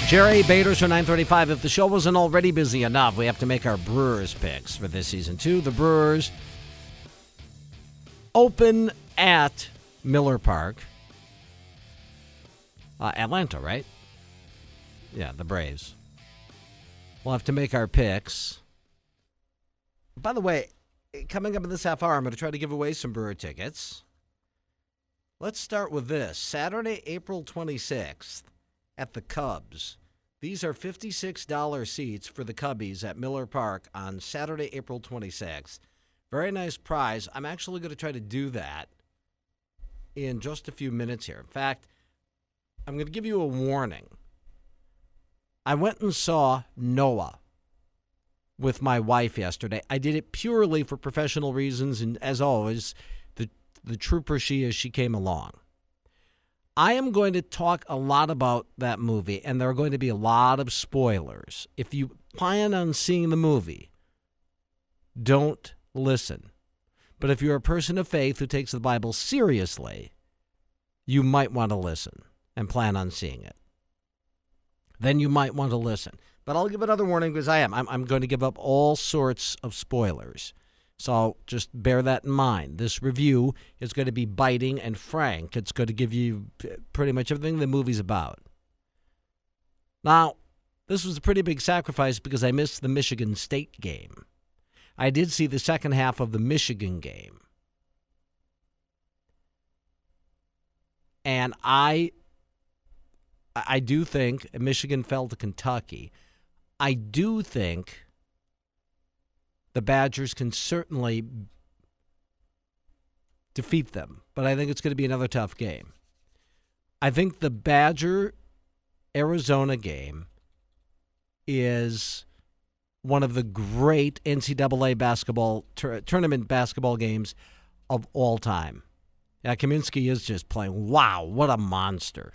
Jerry Bader, Show 935. If the show wasn't already busy enough, we have to make our Brewers picks for this season, too. The Brewers open at Miller Park. Atlanta, right? Yeah, the Braves. We'll have to make our picks. By the way, coming up in this half hour, I'm going to try to give away some Brewer tickets. Let's start with this. Saturday, April 26th. At the Cubs. These are $56 seats for the Cubbies at Miller Park on Saturday, April 26th. Very nice prize. I'm actually going to try to do that in just a few minutes here. In fact, I'm going to give you a warning. I went and saw Noah with my wife yesterday. I did it purely for professional reasons, and as always, the trooper she is, she came along. I am going to talk a lot about that movie, and there are going to be a lot of spoilers. If you plan on seeing the movie, don't listen. But if you're a person of faith who takes the Bible seriously, you might want to listen and plan on seeing it. Then you might want to listen. But I'll give another warning because I'm going to give up all sorts of spoilers. So just bear that in mind. This review is going to be biting and frank. It's going to give you pretty much everything the movie's about. Now, this was a pretty big sacrifice because I missed the Michigan State game. I did see the second half of the Michigan game. And I do think Michigan fell to Kentucky. I do think the Badgers can certainly defeat them, but I think it's going to be another tough game. I think the Badger-Arizona game is one of the great NCAA basketball tournament basketball games of all time. Yeah, Kaminsky is just playing. Wow, what a monster.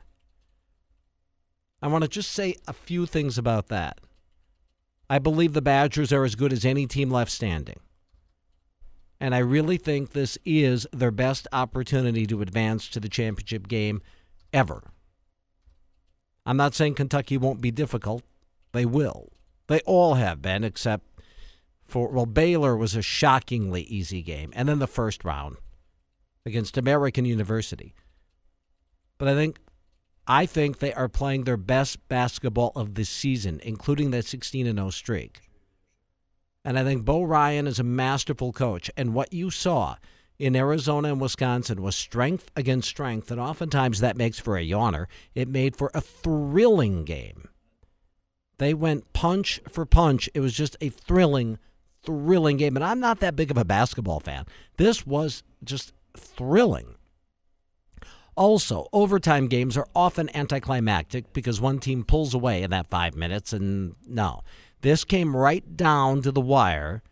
I want to just say a few things about that. I believe the Badgers are as good as any team left standing. And I really think this is their best opportunity to advance to the championship game ever. I'm not saying Kentucky won't be difficult. They will. They all have been, except for, Baylor was a shockingly easy game. And then the first round against American University. But I think they are playing their best basketball of the season, including that 16-0 streak. And I think Bo Ryan is a masterful coach. And what you saw in Arizona and Wisconsin was strength against strength, and oftentimes that makes for a yawner. It made for a thrilling game. They went punch for punch. It was just a thrilling game. And I'm not that big of a basketball fan. This was just thrilling. Also, overtime games are often anticlimactic because one team pulls away in that 5 minutes, and no. This came right down to the wire.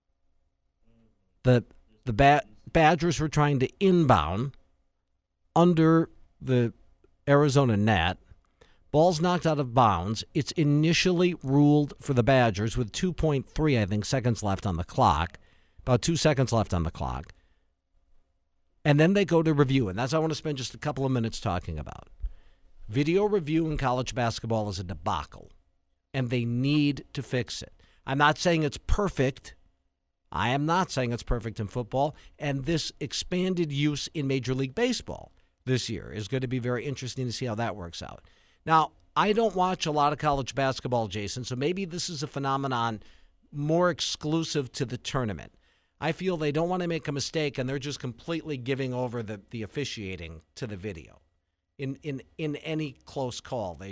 The Badgers were trying to inbound under the Arizona net. Ball's knocked out of bounds. It's initially ruled for the Badgers with 2.3, seconds left on the clock. About 2 seconds left on the clock. And then they go to review, and that's what I want to spend just a couple of minutes talking about. Video review in college basketball is a debacle, and they need to fix it. I'm not saying it's perfect. I am not saying it's perfect in football, and this expanded use in Major League Baseball this year is going to be very interesting to see how that works out. Now, I don't watch a lot of college basketball, Jason, so maybe this is a phenomenon more exclusive to the tournament. I feel they don't want to make a mistake, and they're just completely giving over the officiating to the video in any close call. I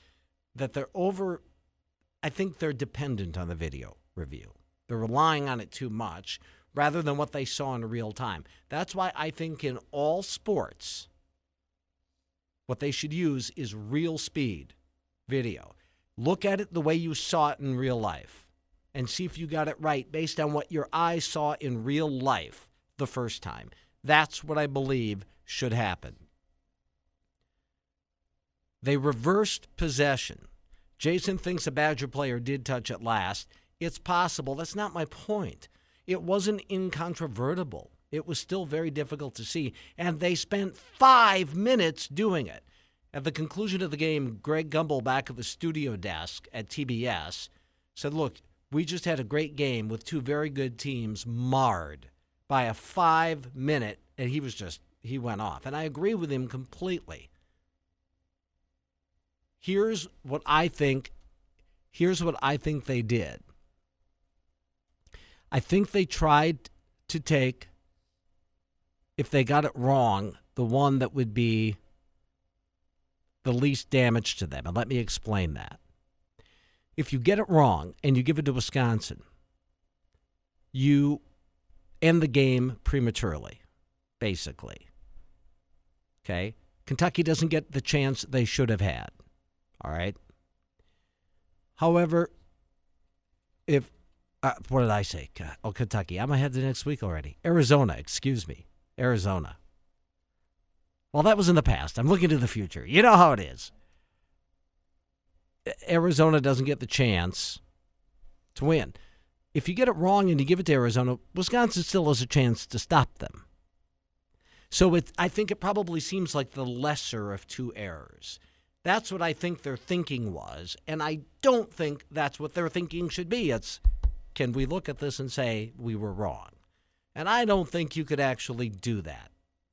think they're dependent on the video review. They're relying on it too much rather than what they saw in real time. That's why I think in all sports, what they should use is real speed video. Look at it the way you saw it in real life. And see if you got it right based on what your eyes saw in real life the first time. That's what I believe should happen. They reversed possession. Jason thinks a Badger player did touch it last. It's possible. That's not my point. It wasn't incontrovertible. It was still very difficult to see. And they spent 5 minutes doing it. At the conclusion of the game, Greg Gumbel back at the studio desk at TBS said, look, we just had a great game with two very good teams marred by a 5-minute, and he went off. And I agree with him completely. Here's what I think they did. I think they tried to take, if they got it wrong, the one that would be the least damage to them. And let me explain that. If you get it wrong and you give it to Wisconsin, you end the game prematurely, basically. Okay? Kentucky doesn't get the chance they should have had. All right? However, what did I say? Oh, Kentucky. I'm ahead to next week already. Arizona. Well, that was in the past. I'm looking to the future. You know how it is. Arizona doesn't get the chance to win. If you get it wrong and you give it to Arizona, Wisconsin still has a chance to stop them. So I think it probably seems like the lesser of two errors. That's what I think their thinking was, and I don't think that's what their thinking should be. It's, can we look at this and say we were wrong? And I don't think you could actually do that.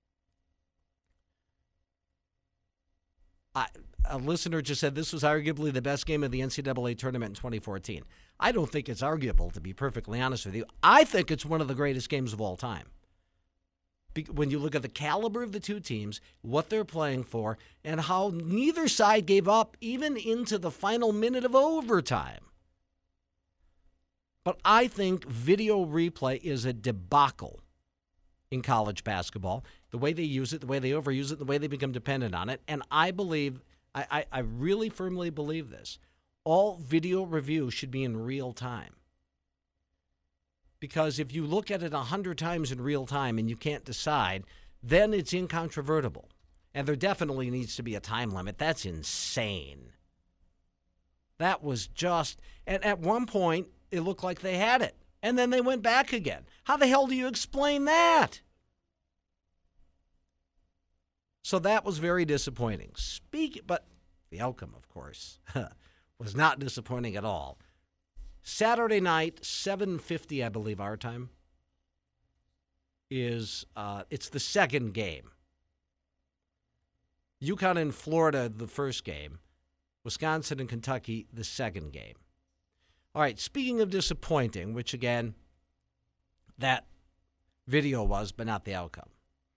A listener just said this was arguably the best game of the NCAA tournament in 2014. I don't think it's arguable, to be perfectly honest with you. I think it's one of the greatest games of all time. When you look at the caliber of the two teams, what they're playing for, and how neither side gave up even into the final minute of overtime. But I think video replay is a debacle in college basketball. The way they use it, the way they overuse it, the way they become dependent on it. And I believe, I really firmly believe this. All video review should be in real time. Because if you look at it 100 times in real time and you can't decide, then it's incontrovertible. And there definitely needs to be a time limit. That's insane. That was just, and at one point, it looked like they had it. And then they went back again. How the hell do you explain that? So that was very disappointing. But the outcome, of course, was not disappointing at all. Saturday night, 7:50, I believe, our time, it's the second game. UConn and Florida, the first game. Wisconsin and Kentucky, the second game. All right, speaking of disappointing, which, again, that video was, but not the outcome.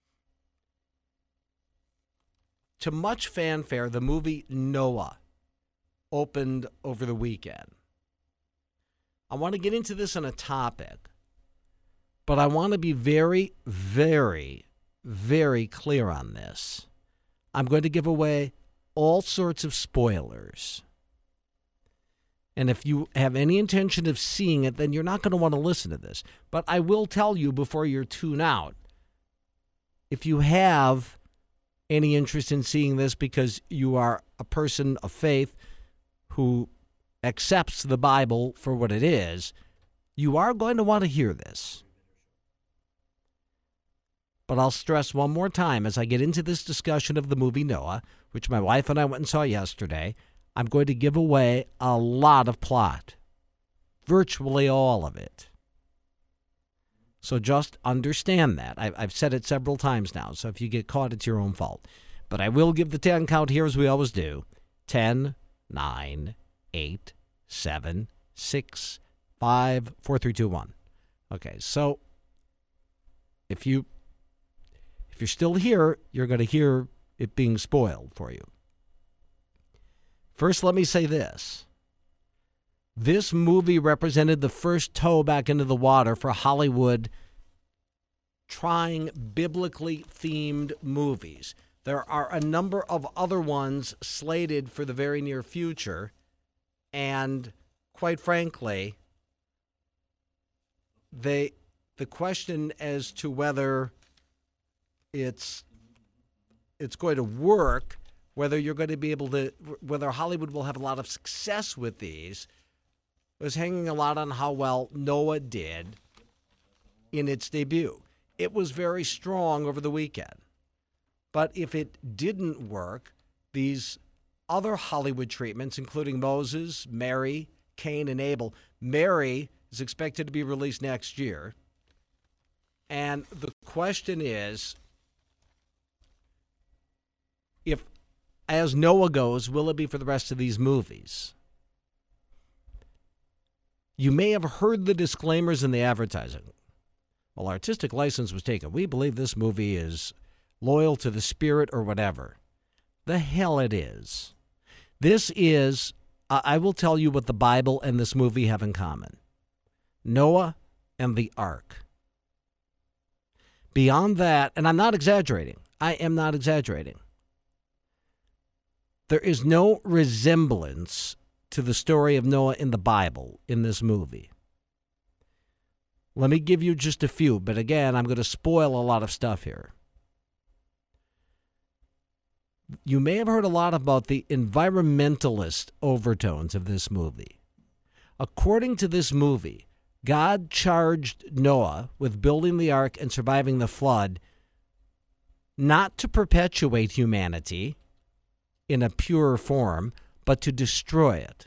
To much fanfare, the movie Noah opened over the weekend. I want to get into this on a topic, but I want to be very, very, very clear on this. I'm going to give away all sorts of spoilers. And if you have any intention of seeing it, then you're not going to want to listen to this. But I will tell you before you tune out, if you have any interest in seeing this because you are a person of faith who accepts the Bible for what it is, you are going to want to hear this. But I'll stress one more time as I get into this discussion of the movie Noah, which my wife and I went and saw yesterday, I'm going to give away a lot of plot, virtually all of it. So just understand that. I've said it several times now, so if you get caught, it's your own fault. But I will give the 10 count here as we always do. 10, 9, 8, 7, 6, 5, 4, 3, 2, 1. Okay, so if you're still here, you're going to hear it being spoiled for you. First, let me say this. This movie represented the first toe back into the water for Hollywood trying biblically themed movies. There are a number of other ones slated for the very near future, and quite frankly, the question as to whether it's going to work, whether you're going to be able to, whether Hollywood will have a lot of success with these, was hanging a lot on how well Noah did in its debut. It was very strong over the weekend. But if it didn't work, these other Hollywood treatments, including Moses, Mary, Cain, and Abel. Mary is expected to be released next year. And the question is, if, as Noah goes, will it be for the rest of these movies? You may have heard the disclaimers in the advertising. Well, artistic license was taken. We believe this movie is loyal to the spirit or whatever. The hell it is. This is, I will tell you what the Bible and this movie have in common. Noah and the ark. Beyond that, and I'm not exaggerating. I am not exaggerating. There is no resemblance to the story of Noah in the Bible in this movie. Let me give you just a few, but again, I'm going to spoil a lot of stuff here. You may have heard a lot about the environmentalist overtones of this movie. According to this movie, God charged Noah with building the ark and surviving the flood, not to perpetuate humanity in a pure form, but to destroy it.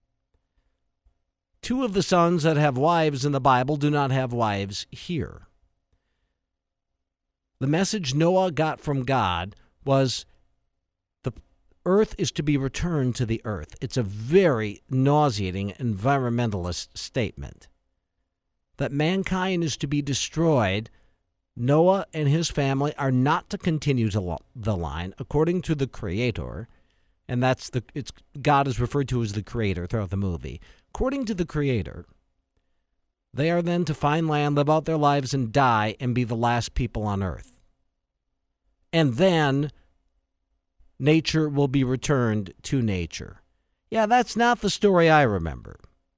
Two of the sons that have wives in the Bible do not have wives here. The message Noah got from God was the earth is to be returned to the earth. It's a very nauseating environmentalist statement. That mankind is to be destroyed. Noah and his family are not to continue to the line, according to the Creator, and God is referred to as the Creator throughout the movie. According to the Creator, they are then to find land, live out their lives, and die, and be the last people on earth. And then nature will be returned to nature. Yeah, that's not the story I remember.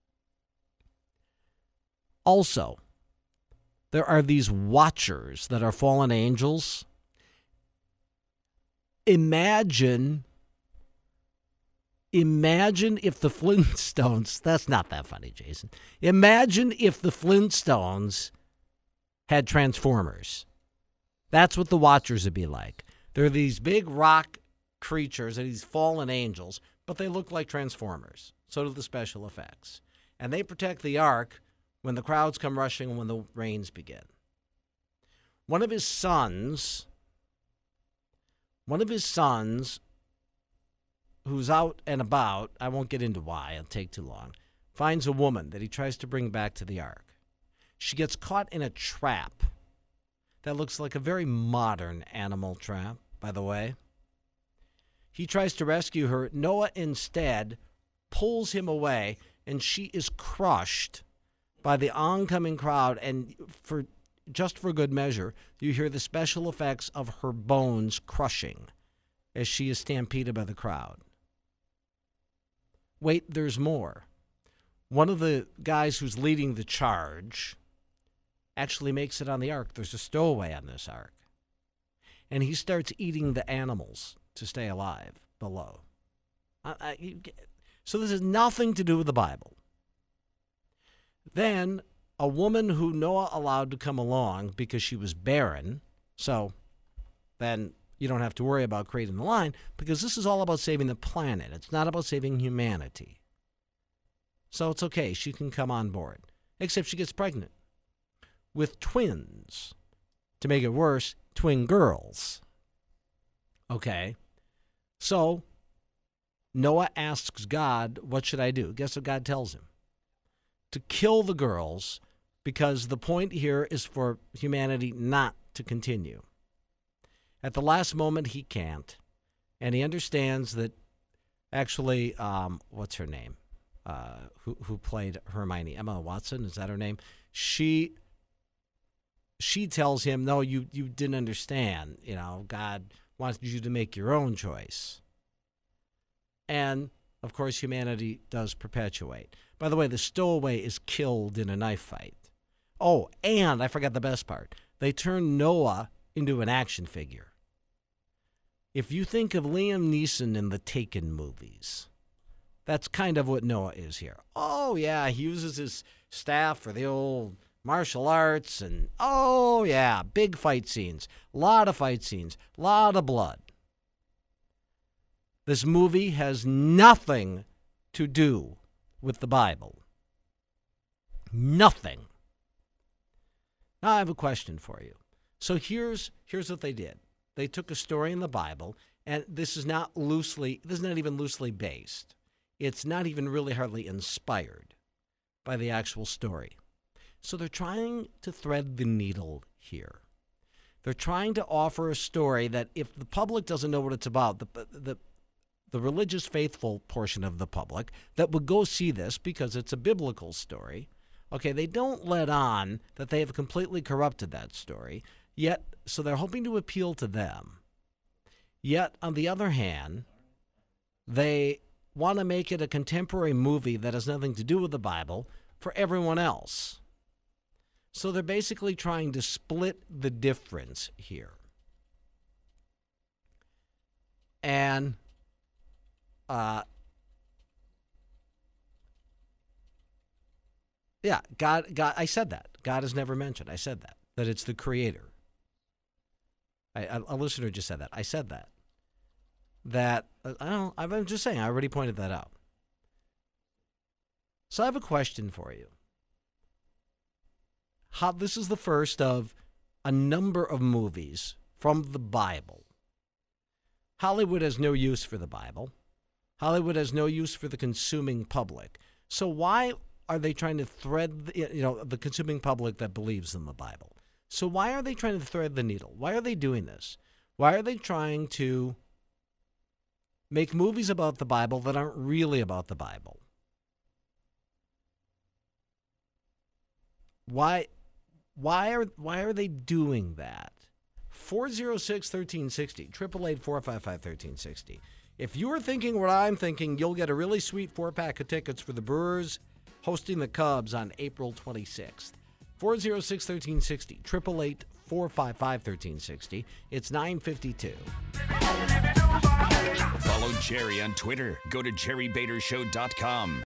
Also, there are these watchers that are fallen angels. Imagine if the Flintstones, that's not that funny, Jason. Imagine if the Flintstones had Transformers. That's what the watchers would be like. They're these big rock creatures, these fallen angels, but they look like Transformers. So do the special effects. And they protect the ark when the crowds come rushing and when the rains begin. One of his sons, who's out and about, I won't get into why, it'll take too long, finds a woman that he tries to bring back to the ark. She gets caught in a trap that looks like a very modern animal trap, by the way. He tries to rescue her. Noah instead pulls him away, and she is crushed by the oncoming crowd, and for good measure, you hear the special effects of her bones crushing as she is stampeded by the crowd. Wait, there's more. One of the guys who's leading the charge actually makes it on the ark. There's a stowaway on this ark. And he starts eating the animals to stay alive below. So this has nothing to do with the Bible. Then a woman who Noah allowed to come along because she was barren, so then you don't have to worry about creating the line, because this is all about saving the planet. It's not about saving humanity. So it's okay. She can come on board, except she gets pregnant with twins. To make it worse, twin girls. Okay. So Noah asks God, what should I do? Guess what God tells him? To kill the girls, because the point here is for humanity not to continue. At the last moment, he can't. And he understands that actually, what's her name? Who played Hermione? Emma Watson, is that her name? She tells him, no, you didn't understand. You know, God wants you to make your own choice. And, of course, humanity does perpetuate. By the way, the stowaway is killed in a knife fight. Oh, and I forgot the best part. They turn Noah into an action figure. If you think of Liam Neeson in the Taken movies, that's kind of what Noah is here. Oh, yeah, he uses his staff for the old martial arts, and oh, yeah, big fight scenes, a lot of fight scenes, a lot of blood. This movie has nothing to do with the Bible. Nothing. Now I have a question for you. So here's what they did. They took a story in the Bible, and this is not even loosely based. It's not even really hardly inspired by the actual story. So they're trying to thread the needle here. They're trying to offer a story that if the public doesn't know what it's about, the religious faithful portion of the public that would go see this because it's a biblical story, okay, they don't let on that they have completely corrupted that story, yet, so they're hoping to appeal to them. Yet, on the other hand, they want to make it a contemporary movie that has nothing to do with the Bible for everyone else. So they're basically trying to split the difference here. And yeah, God, I said that. God is never mentioned. I said that it's the creator. A listener just said that. I said that. I'm just saying, I already pointed that out. So I have a question for you. This is the first of a number of movies from the Bible. Hollywood has no use for the Bible. Hollywood has no use for the consuming public. So why are they trying to thread, the consuming public that believes in the Bible? So why are they trying to thread the needle? Why are they doing this? Why are they trying to make movies about the Bible that aren't really about the Bible? Why are they doing that? 406-1360, 888-455-1360. If you're thinking what I'm thinking, you'll get a really sweet 4-pack of tickets for the Brewers hosting the Cubs on April 26th. 406-1360, 888-455-1360. It's 9:52. Follow Jerry on Twitter. Go to jerrybadershow.com.